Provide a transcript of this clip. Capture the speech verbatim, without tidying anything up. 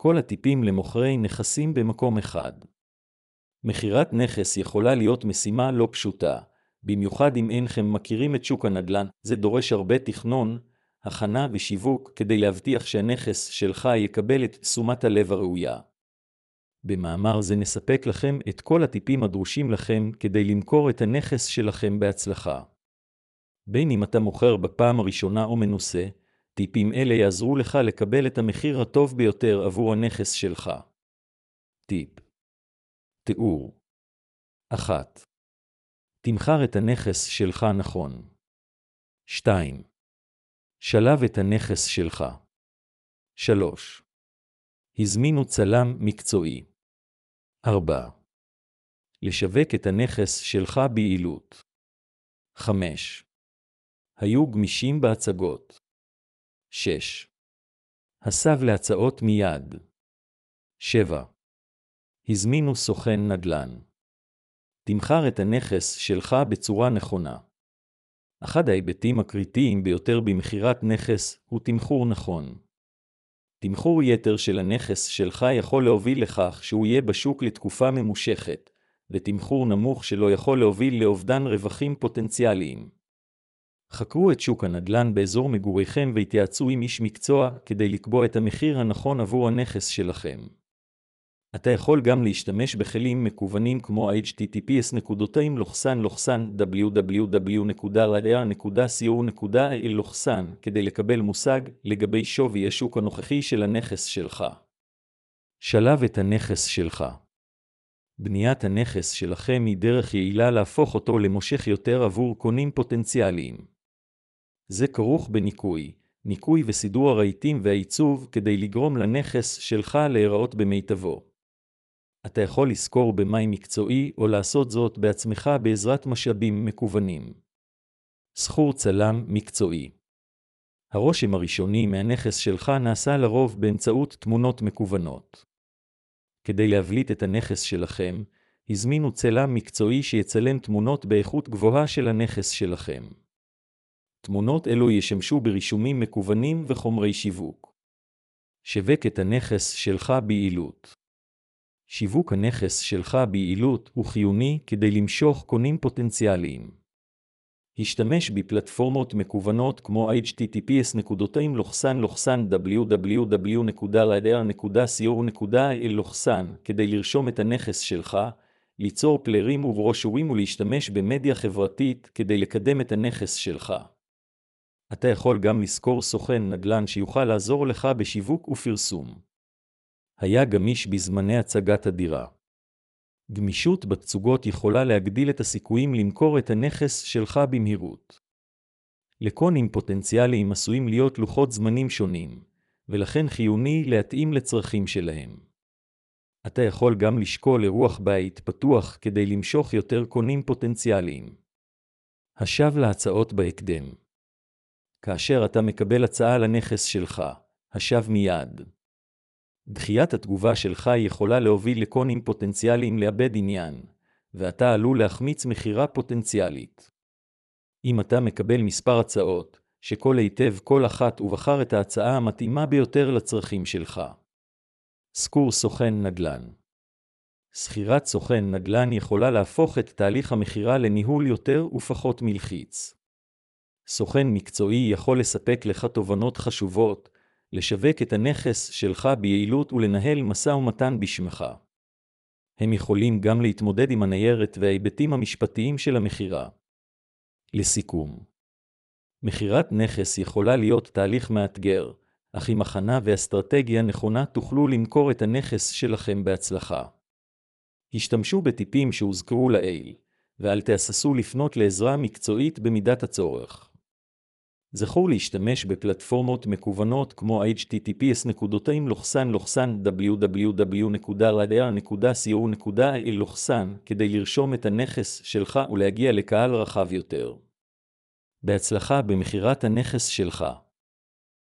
כל הטיפים למוכרי נכסים במקום אחד. מכירת נכס יכולה להיות משימה לא פשוטה, במיוחד אם אינכם מכירים את שוק הנדל"ן. זה דורש הרבה תכנון, הכנה ושיווק כדי להבטיח שהנכס שלך יקבל את תשומת הלב הראויה. במאמר זה נספק לכם את כל הטיפים הדרושים לכם כדי למכור את הנכס שלכם בהצלחה. בין אם אתה מוכר בפעם הראשונה או מנוסה, טיפים אלה יעזרו לך לקבל את המחיר הטוב ביותר עבור הנכס שלך. טיפ. תיאור. אחת. תמכר את הנכס שלך נכון. שתיים. שלב את הנכס שלך. שלוש. הזמינו צלם מקצועי. ארבע. לשווק את הנכס שלך ביעילות. חמש. היו גמישים בהצגות. שש. הסב להצעות מיד. שבע. הזמינו סוכן נדל"ן. תמכר את הנכס שלך בצורה נכונה. אחד ההיבטים הקריטיים ביותר במכירת נכס הוא תמחור נכון. תמחור יתר של הנכס שלך יכול להוביל לכך שהוא יהיה בשוק לתקופה ממושכת, ותמחור נמוך שלו יכול להוביל לאובדן רווחים פוטנציאליים. חקרו את שוק הנדל"ן באזור מגוריכם והתייעצו עם איש מקצוע כדי לקבוע את המחיר הנכון עבור הנכס שלכם. אתה יכול גם להשתמש בכלים מקוונים כמו אייץ' טי טי פי אס נקודתיים לוחסן לוחסן דאבליו דאבליו דאבליו נקודה רדיו נקודה סי או נקודה איי אל לוחסן כדי לקבל מושג לגבי שווי השוק הנוכחי של הנכס שלך. שלב את הנכס שלך. בניית הנכס שלכם היא דרך יעילה להפוך אותו למושך יותר עבור קונים פוטנציאליים. זה כרוך בניקוי, ניקוי וסידור הרהיטים והעיצוב כדי לגרום לנכס שלך להיראות במיטבו. אתה יכול לשכור במאי מקצועי או לעשות זאת בעצמך בעזרת משאבים מקוונים. שכור צלם מקצועי. הרושם הראשוני מהנכס שלך נעשה לרוב באמצעות תמונות מקוונות. כדי להבליט את הנכס שלכם, הזמינו צלם מקצועי שיצלם תמונות באיכות גבוהה של הנכס שלכם. תמונות אלו ישמשו ברישומים מקוונים וחומרי שיווק. שווק את הנכס שלך ביעילות. שיווק הנכס שלך ביעילות הוא חיוני כדי למשוך קונים פוטנציאליים. השתמש בפלטפורמות מקוונות כמו אייץ' טי טי פי אס נקודתיים לוחסן לוחסן דאבליו דאבליו דאבליו נקודה רדיו נקודה סי או נקודה איי אל לוחסן כדי לרשום את הנכס שלך, ליצור פליירים וברושורים ולהשתמש במדיה חברתית כדי לקדם את הנכס שלך. אתה יכול גם לשכור סוכן נדל"ן שיוכל לעזור לך בשיווק ופרסום. היה גמיש בזמני הצגת הדירה. גמישות בתצוגות יכולה להגדיל את הסיכויים למכור את הנכס שלך במהירות. לקונים פוטנציאליים עשויים להיות לוחות זמנים שונים, ולכן חיוני להתאים לצרכים שלהם. אתה יכול גם לשקול אירוח בית פתוח כדי למשוך יותר קונים פוטנציאליים. השב להצעות בהקדם. כאשר אתה מקבל הצעה לנכס שלך, השב מיד. דחיית התגובה שלך יכולה להוביל לקונים פוטנציאליים לאבד עניין, ואתה עלול להחמיץ מחירה פוטנציאלית. אם אתה מקבל מספר הצעות, שכל היטב כל אחת ובחר את ההצעה המתאימה ביותר לצרכים שלך. שכור סוכן נדל"ן. שכירת סוכן נדל"ן יכולה להפוך את תהליך המכירה לניהול יותר ופחות מלחיץ. סוכן מקצועי יכול לספק לך תובנות חשובות, לשווק את הנכס שלך ביעילות ולנהל משא ומתן בשמך. הם יכולים גם להתמודד עם הניירת וההיבטים המשפטיים של המכירה. לסיכום, מכירת נכס יכולה להיות תהליך מאתגר, אך עם הכנה ואסטרטגיה נכונה תוכלו למכור את הנכס שלכם בהצלחה. השתמשו בטיפים שהוזכרו לעיל, ואל תהססו לפנות לעזרה מקצועית במידת הצורך. זכור להשתמש בפלטפורמות מקוונות כמו אייץ' טי טי פי אס נקודתיים לוחסן לוחסן דאבליו דאבליו דאבליו נקודה רדיו נקודה סי או נקודה איי אל לוחסן כדי לרשום את הנכס שלך ולהגיע לקהל רחב יותר. בהצלחה במכירת הנכס שלך.